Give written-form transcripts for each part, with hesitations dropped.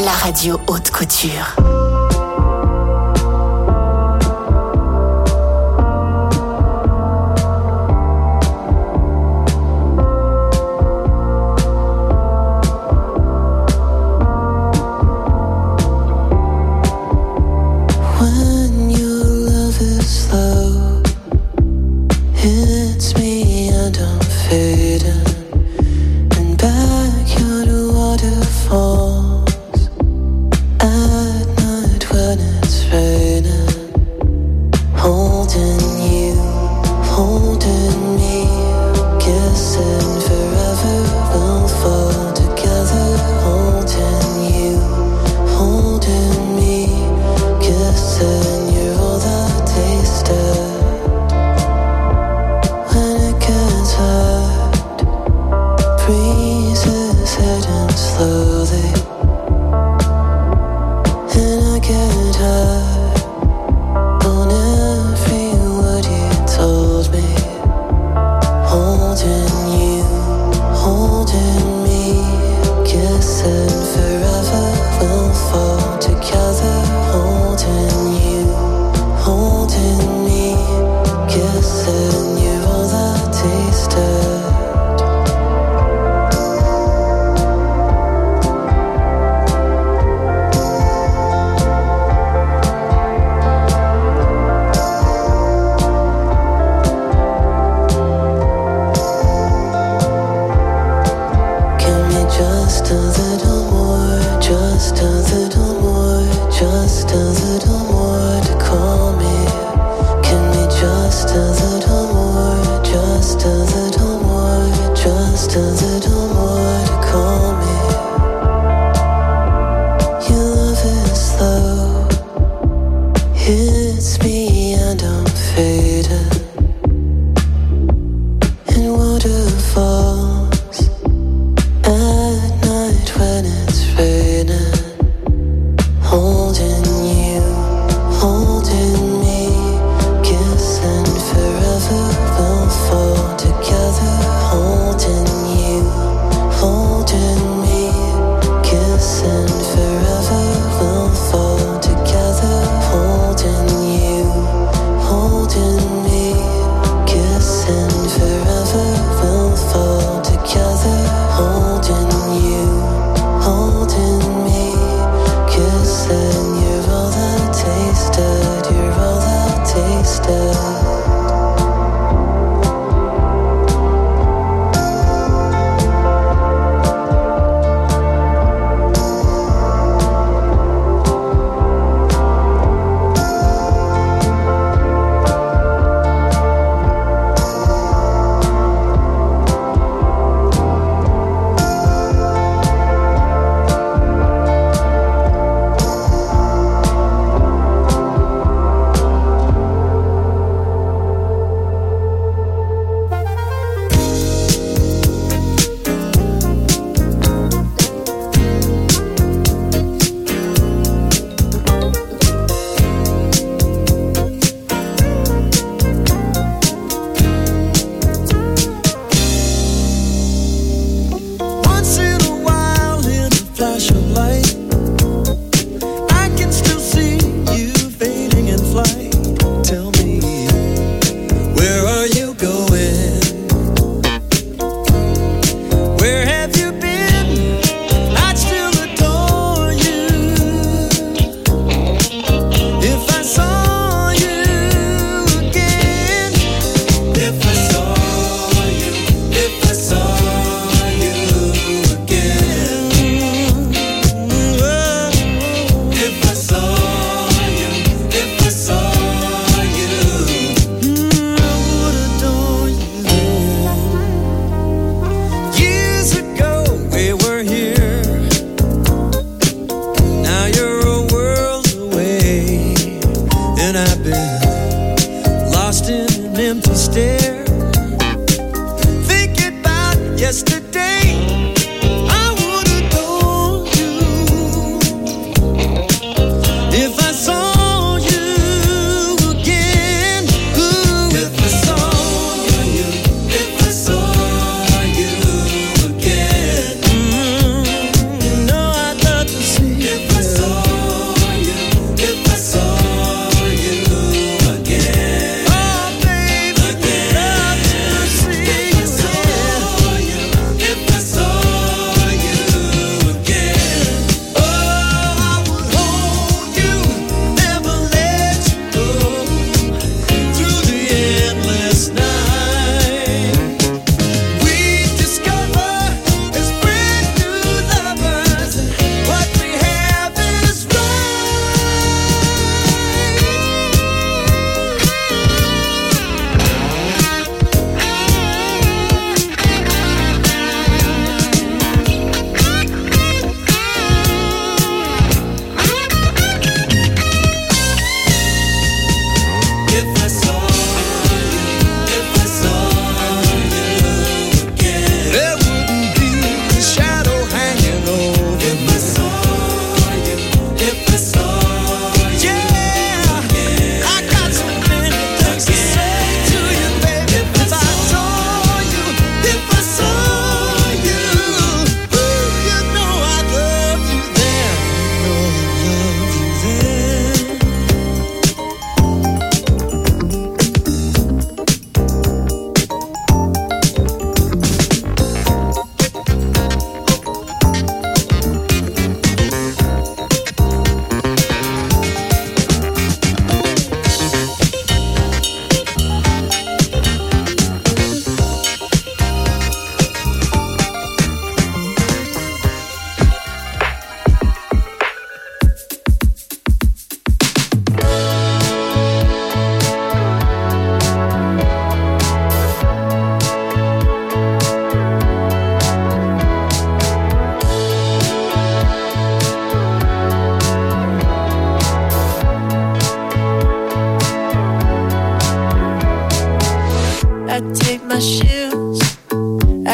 la radio haute couture.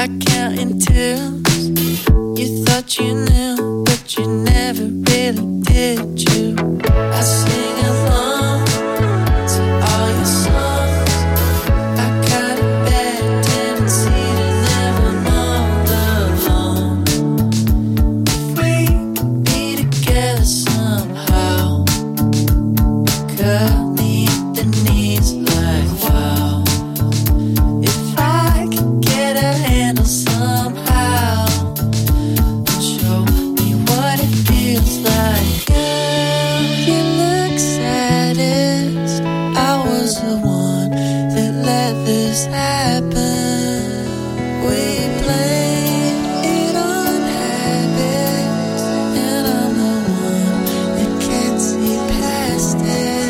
like counting twos. You thought you knew, but you never really did. You, I sing along to all your songs. I got a bad tendency to never mow the lawn. If we could be together somehow, cut me at the knees like wow. If I could get a handle somehow, show me what it feels like. Girl, you look saddest. I was the one that let this happen. We blame it on habits, and I'm the one that can't see past it.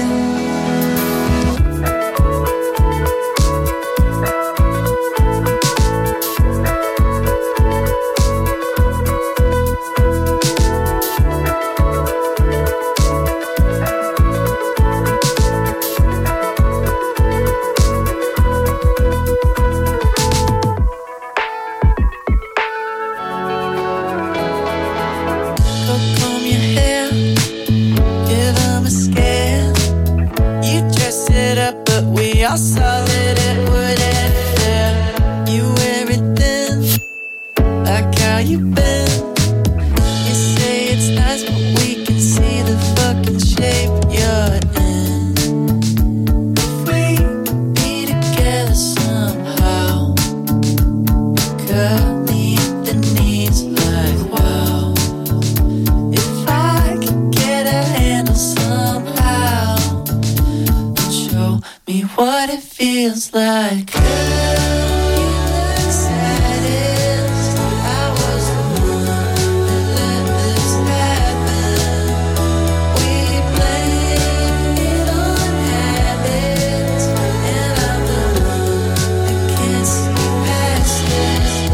Go comb your hair, give them a scare. You dressed it up, but we all saw that it wouldn't fit. You wear it thin, like how you been. You say it's nice, but we can see the fucking shape you're in. If we could be together somehow, cut me at the knees like wow. If I could get a handle somehow, show me what it feels like. Girl, you look saddest. I was the one that let this happen. We blame it on habits, and I'm the one that can't see past it.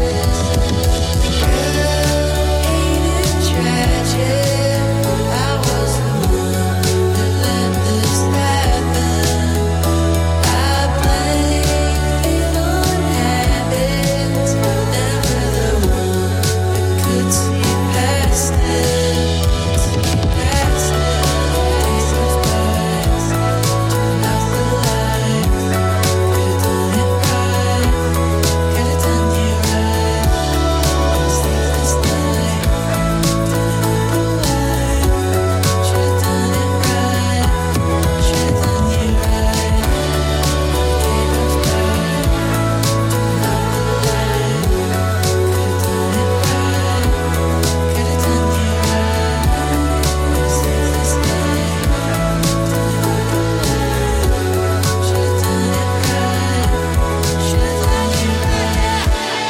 Girl, ain't it tragic? I was the one that let this happen. I blame it on habits, never the one that could see past it. See past it. Days goes by, turn out the lights. Could've done it right, could've done you right. Sleepless night, turn out the light. Should've done it right, should've done you right. Day goes by, turn out the light. Could've done it right, could've done you right. Sleepless night, turn out the light. Should've done it right, should've done you right.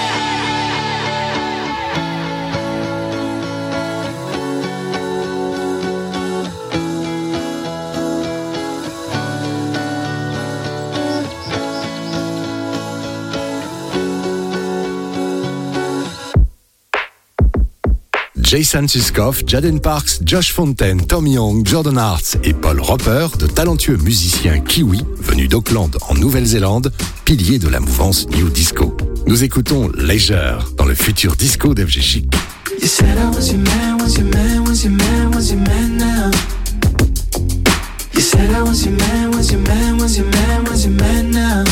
Jason Suskoff, Jaden Parks, Josh Fontaine, Tom Young, Jordan Hart et Paul Roper, de talentueux musiciens kiwis venus d'Auckland en Nouvelle-Zélande, piliers de la mouvance New Disco. Nous écoutons Leisure dans le futur disco d'FG Chic. You said I was your man, was your man, was your man, was your man now. You said I was your man, was your man, was your man, was your man now.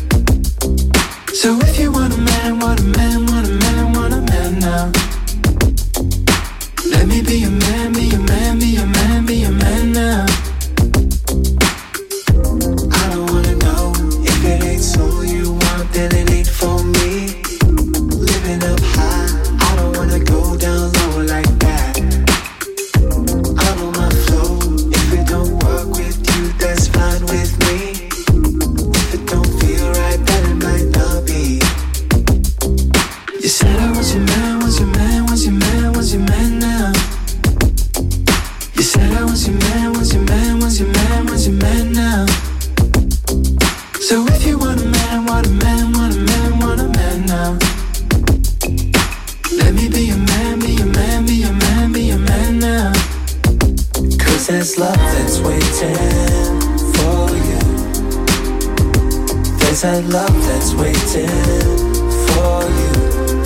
So if you want a man, want a man, want a man, want a man now. Let me be your man, be your man, be your man, be your man now. I don't wanna know if it ain't so you want, then it ain't for me. Living up high, I don't wanna go down low like that. I'm on my flow. If it don't work with you, that's fine with me. If it don't feel right, then it might not be. You said I was your man, was your man, was your man, was your man now. You said I was your man, was your man, was your man, was your man now. So if you want a man, want a man, want a man, want a man now. Let me be your man, be your man, be your man, be your man now. Cause there's love that's waiting for you. There's a love that's waiting for you.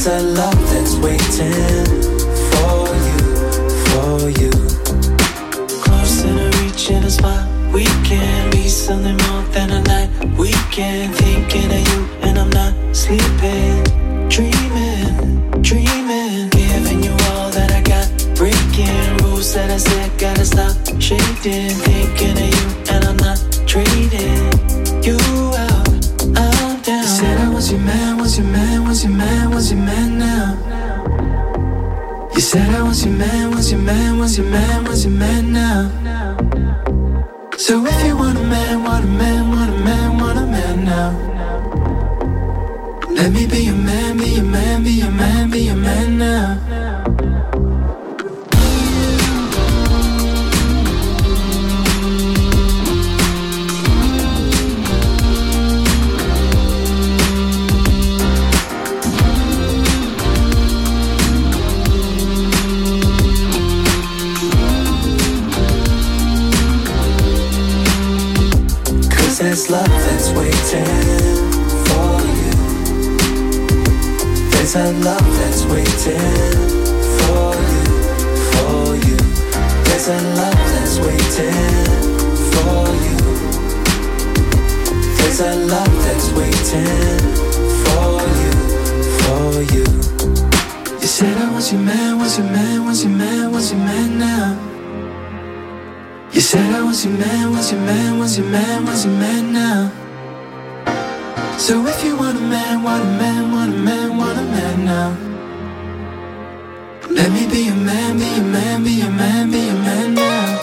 There's a love that's waiting for you. Closer to reaching a spot. We can be something more than a night. We can thinking of you and I'm not sleeping. Dreaming, giving you all that I got. Breaking rules that I said, gotta stop shading. Thinking of you and I'm not trading you out. I'm down. You said I was your man, was your man, was your man, was your man now. You said I was your man, was your man, was your man, was your man now. So if you want a man, want a man, want a man, want a man now. Let me be your man, be your man, be your man, be your man now. There's love that's waiting for you. There's a love that's waiting for you. There's a love that's waiting for you. There's a love that's waiting for you. You said I was your man, was your man, was your man, was your man now. You said I was your man, was your man, was your man, was your man now. So if you want a man, want a man, want a man, want a man now. Let me be your man, be your man, be your man, be your man now.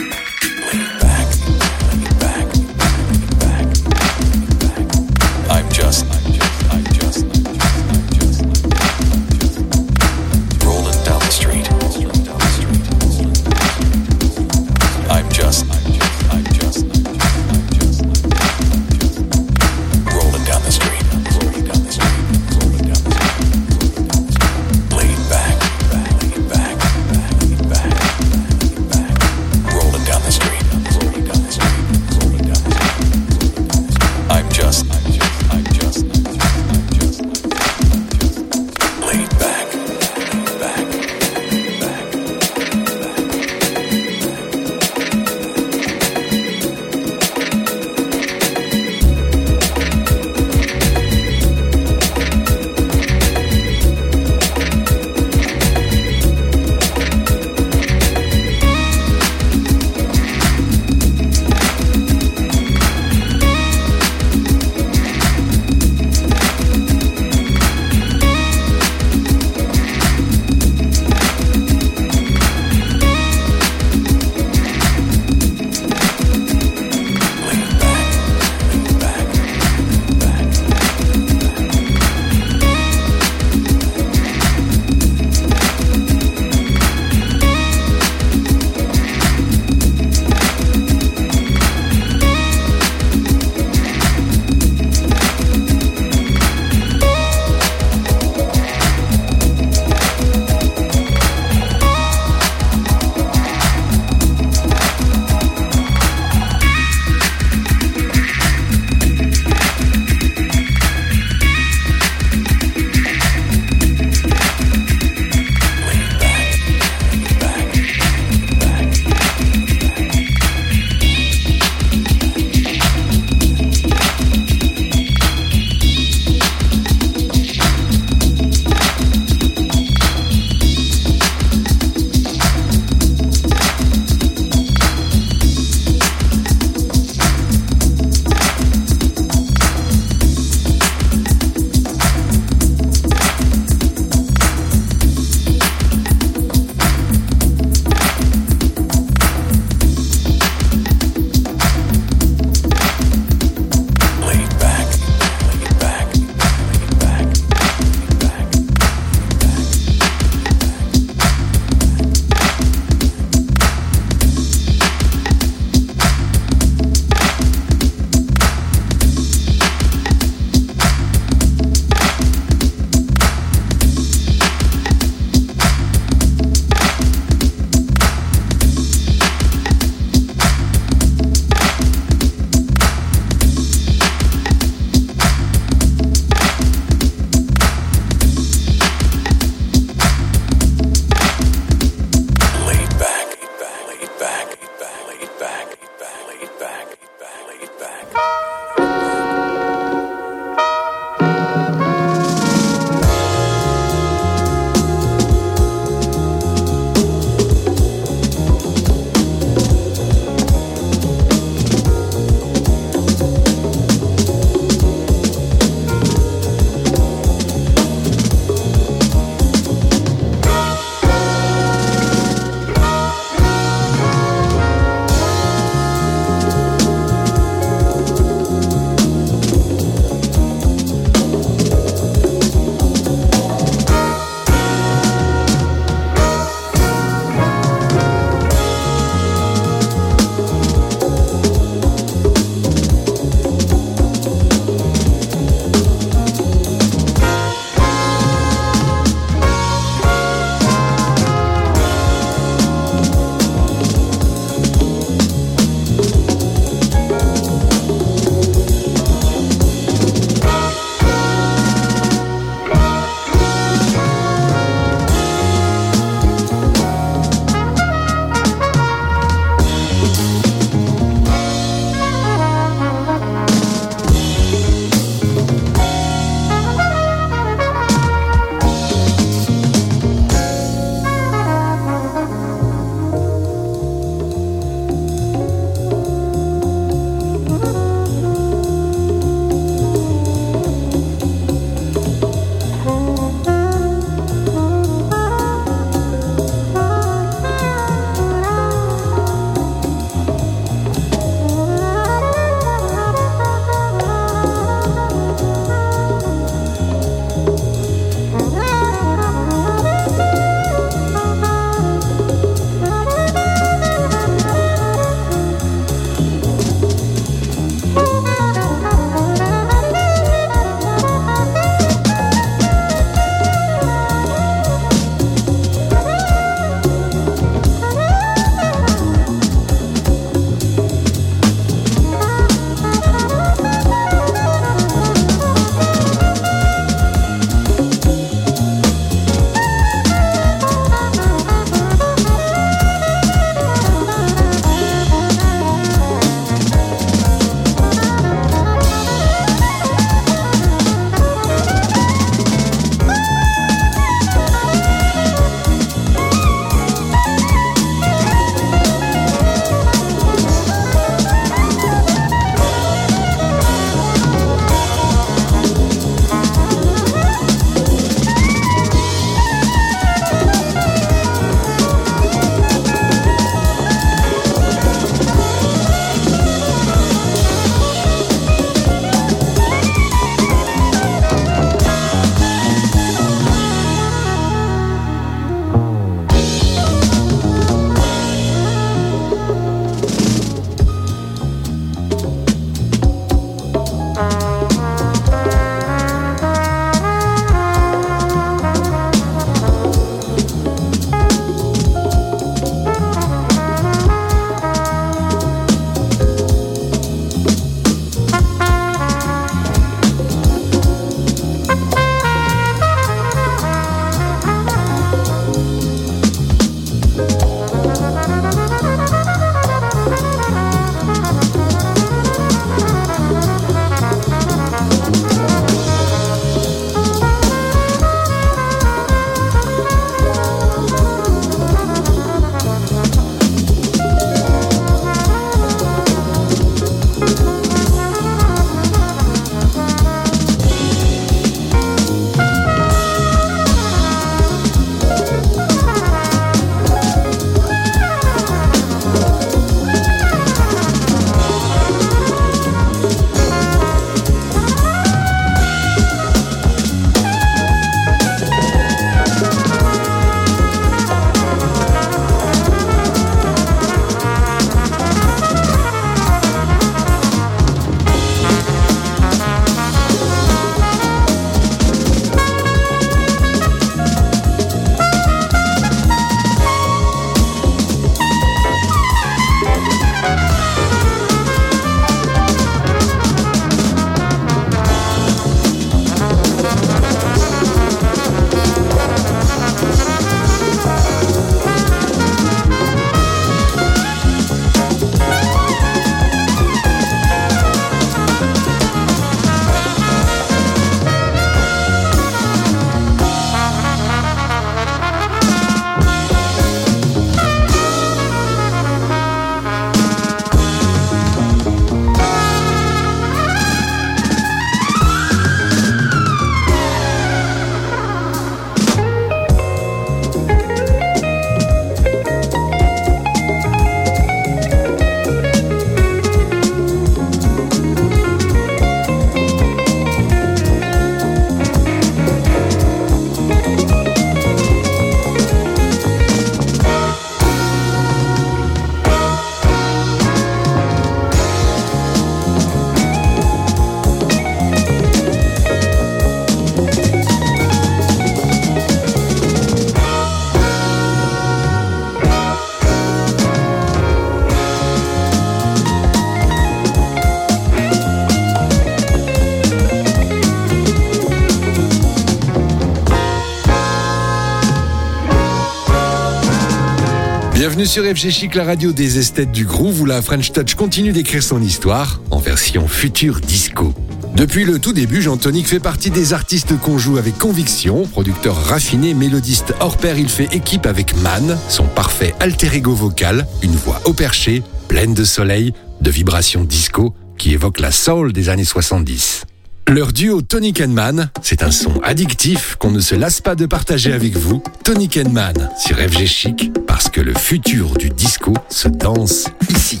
Bienvenue sur FG Chic, la radio des esthètes du groove où la French Touch continue d'écrire son histoire en version future disco. Depuis le tout début, Jean-Tonic fait partie des artistes qu'on joue avec conviction. Producteur raffiné, mélodiste hors pair, il fait équipe avec Man, son parfait alter ego vocal, une voix au perché, pleine de soleil, de vibrations disco qui évoque la soul des années 70. Leur duo Tonic & Man, c'est un son addictif qu'on ne se lasse pas de partager avec vous. Tonic & Man sur FG Chic, parce que le futur du disco se danse ici.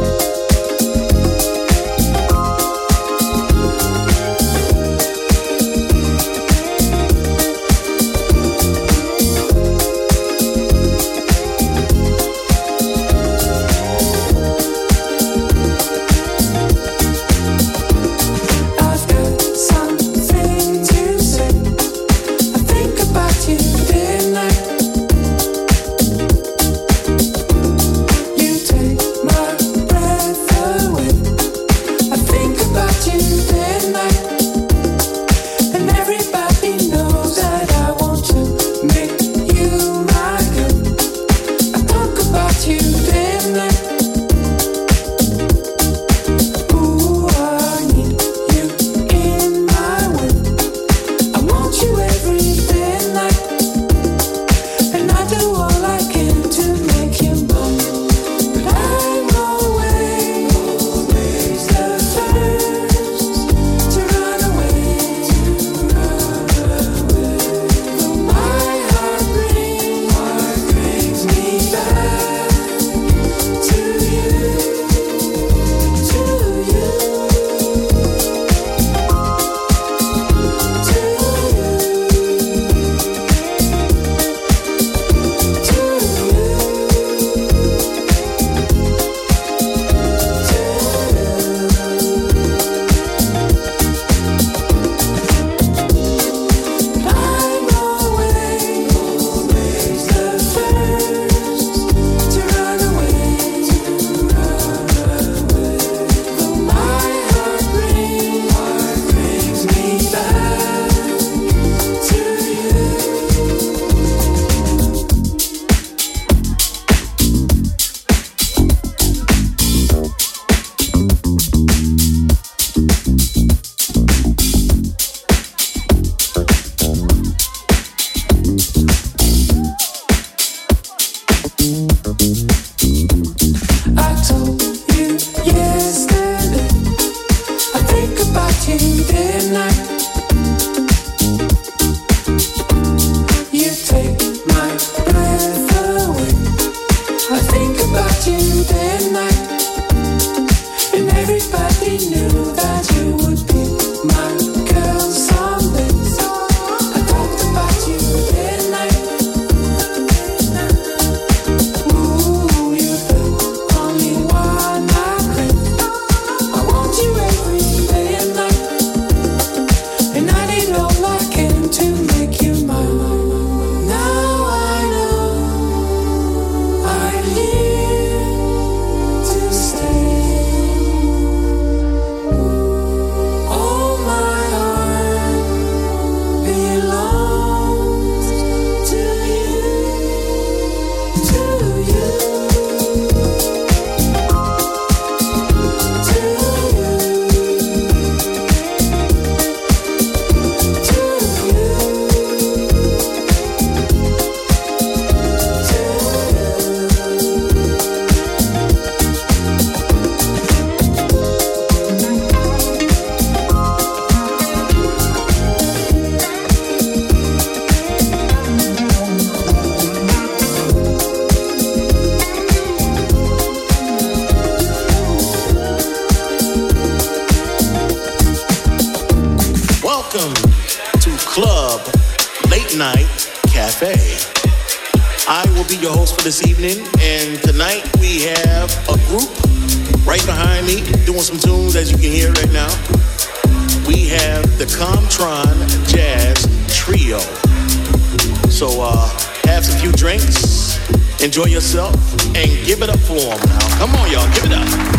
This evening, and tonight we have a group right behind me doing some tunes, as you can hear right now. We have the Comtron Jazz Trio. So have some few drinks, enjoy yourself, and give it up for them now. Come on, y'all, give it up.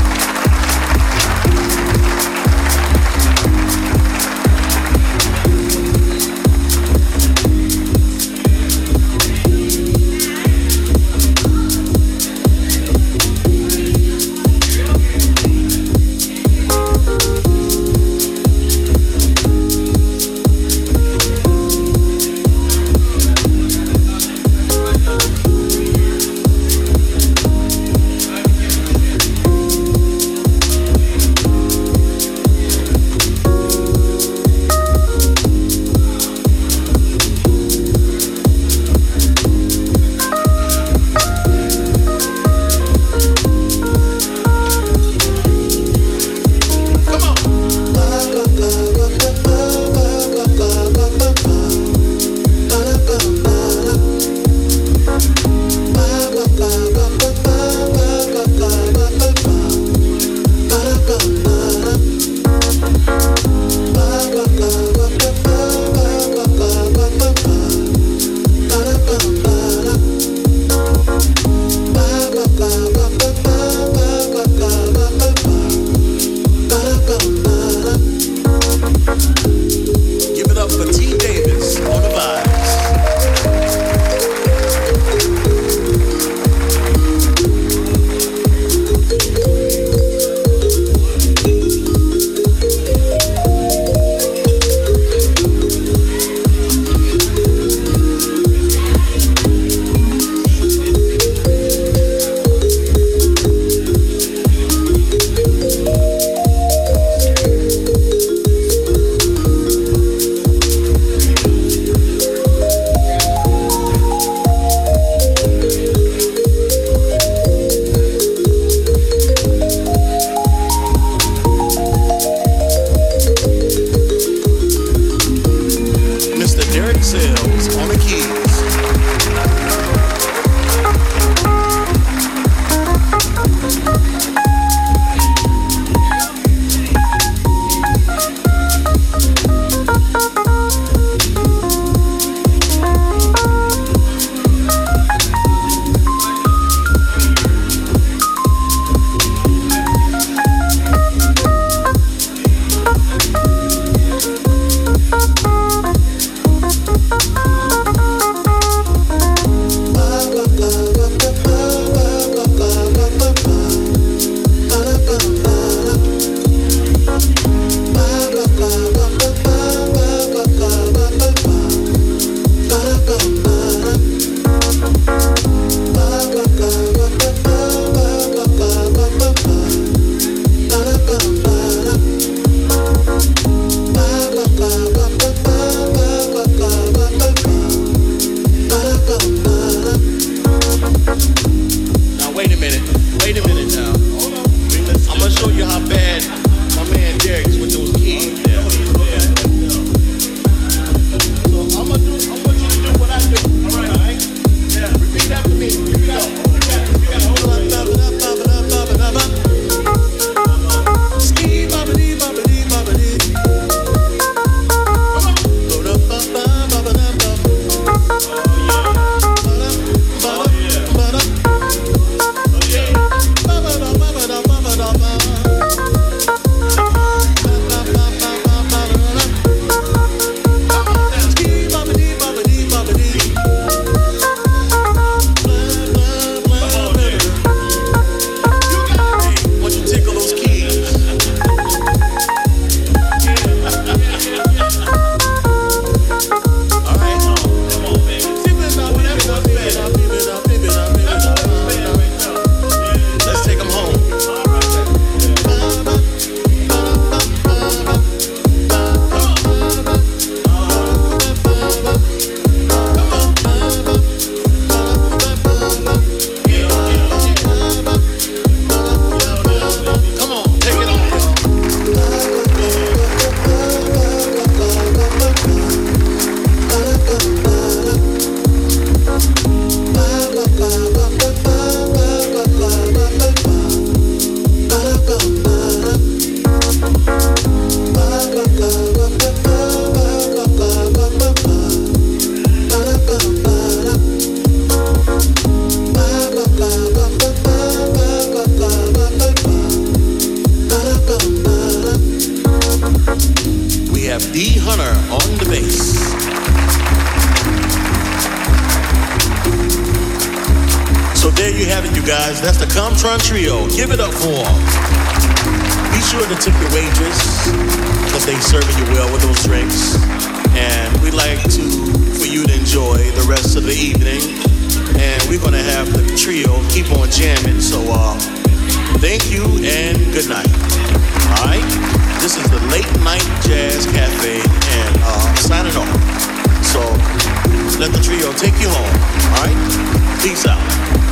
guys. That's the Comtron Trio. Give it up for them. Be sure to tip your waitress because they serving you well with those drinks. And we'd like for you to enjoy the rest of the evening. And we're going to have the trio keep on jamming. So thank you and good night. All right? This is the Late Night Jazz Cafe and signing off. So let the trio take you home. All right? Peace out.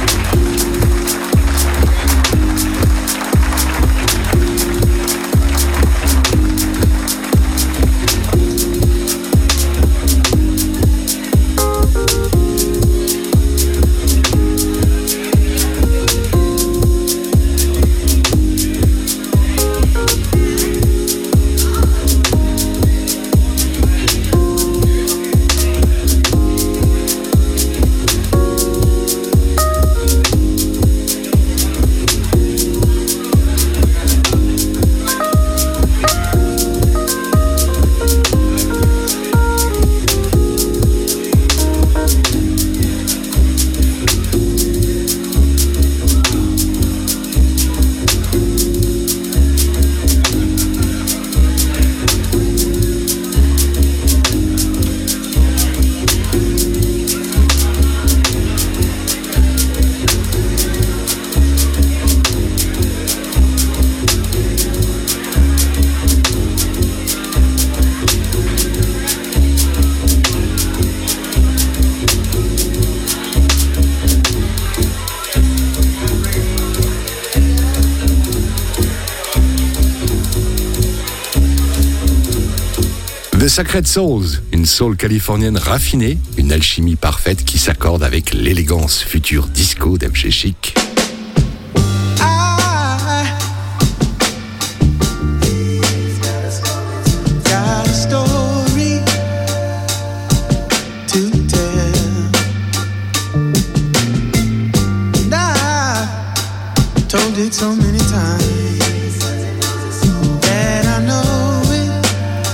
The Sacred Souls, une soul californienne raffinée, une alchimie parfaite qui s'accorde avec l'élégance future disco d'MG Chic. So many times that I know it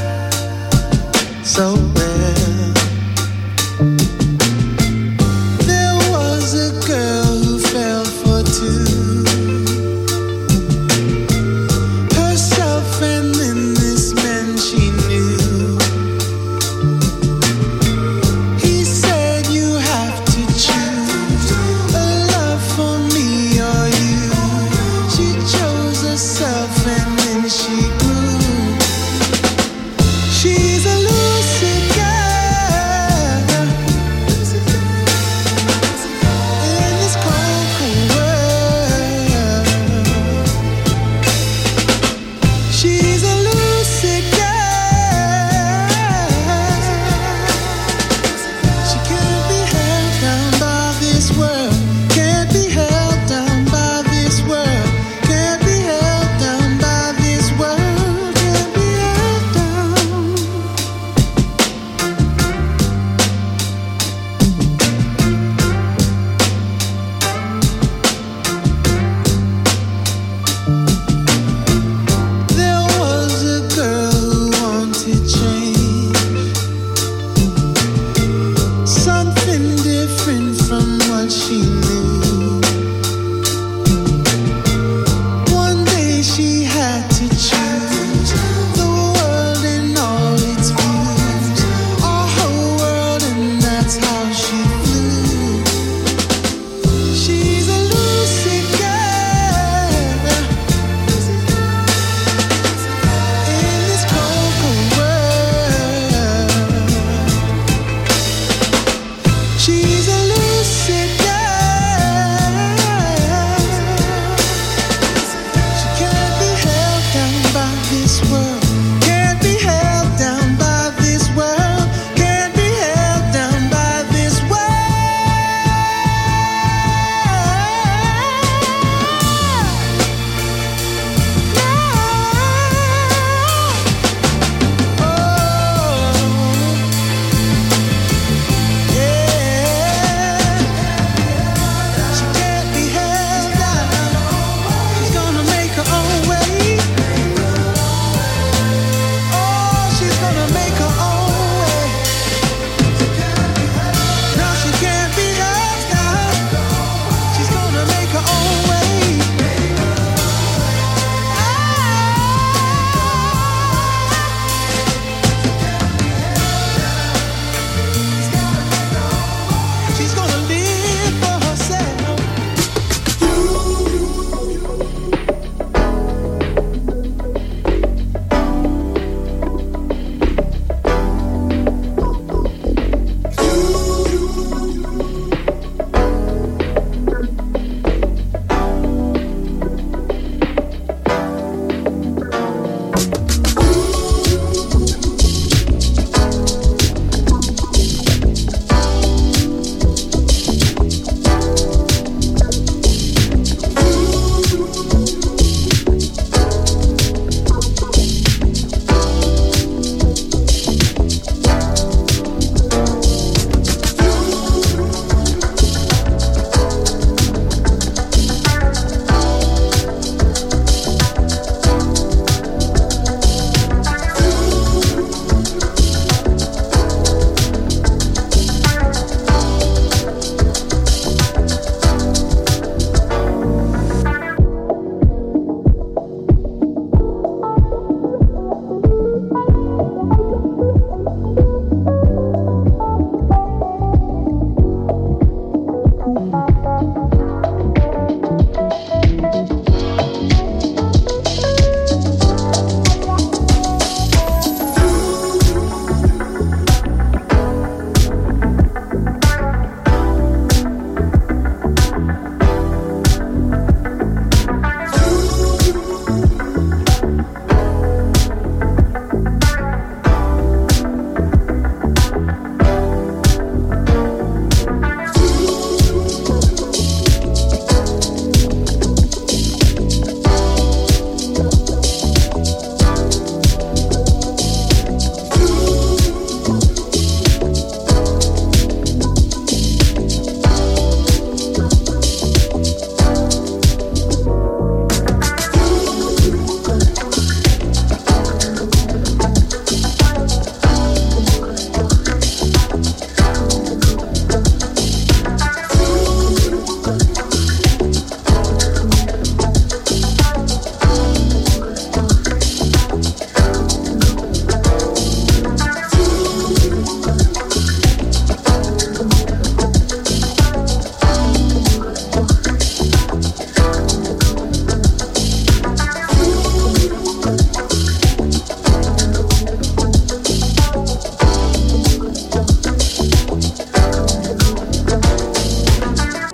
so well. There was a girl who fell for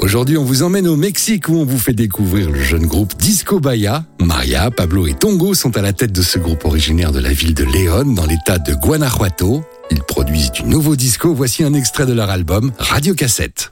Aujourd'hui, on vous emmène au Mexique où on vous fait découvrir le jeune groupe Disco Bahia. Maria, Pablo et Tongo sont à la tête de ce groupe originaire de la ville de León, dans l'état de Guanajuato. Ils produisent du nouveau disco. Voici un extrait de leur album Radio Cassette.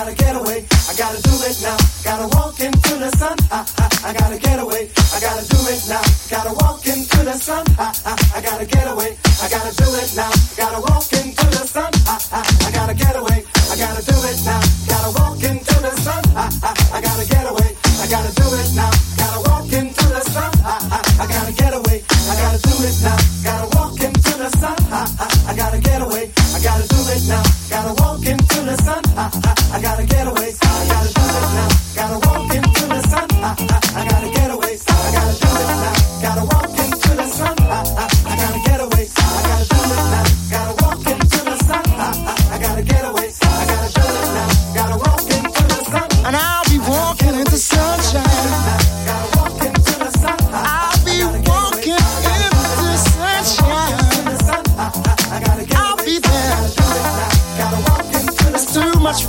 gotta get away, I gotta do it now. Gotta walk into the sun, I gotta get away, I gotta do it now. Gotta walk into the sun, I